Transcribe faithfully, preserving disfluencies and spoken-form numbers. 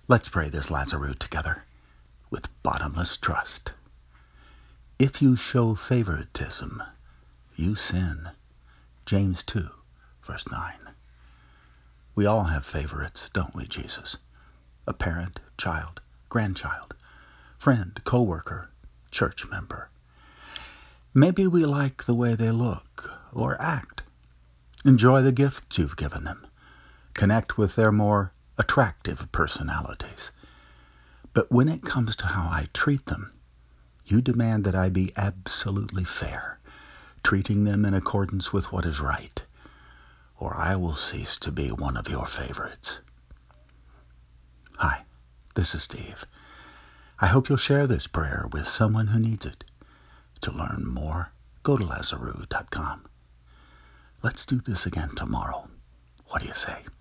Let's pray this Lazarus together with bottomless trust. If you show favoritism, you sin. James two, verse nine. We all have favorites, don't we, Jesus? A parent, child, grandchild, friend, co-worker, church member. Maybe we like the way they look or act. Enjoy the gifts you've given them. Connect with their more attractive personalities. But when it comes to how I treat them, you demand that I be absolutely fair, treating them in accordance with what is right, or I will cease to be one of your favorites. Hi, this is Steve. I hope you'll share this prayer with someone who needs it. To learn more, go to Lazarus dot com. Let's do this again tomorrow. What do you say?